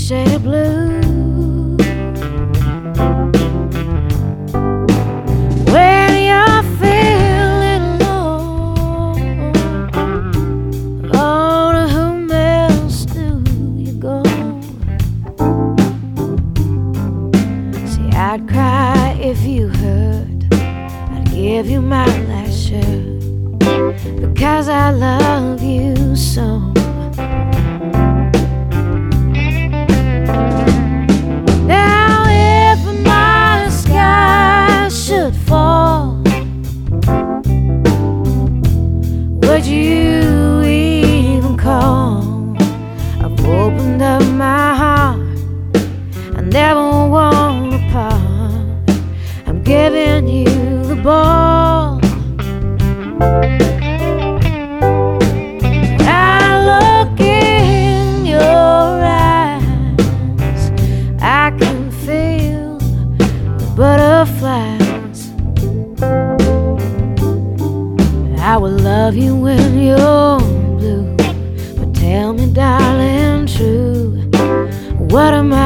shade of blue. When you're feeling low, oh, to whom else do you go? See, I'd cry if you hurt, I'd give you my last shirt, because I love you so. Now if my sky should fall, would you even call? I've opened up my heart, I never want to part. I'm giving you the ball. I look in your eyes, I can feel the butterflies. I will love you when you're blue, but tell me, darling, true, what am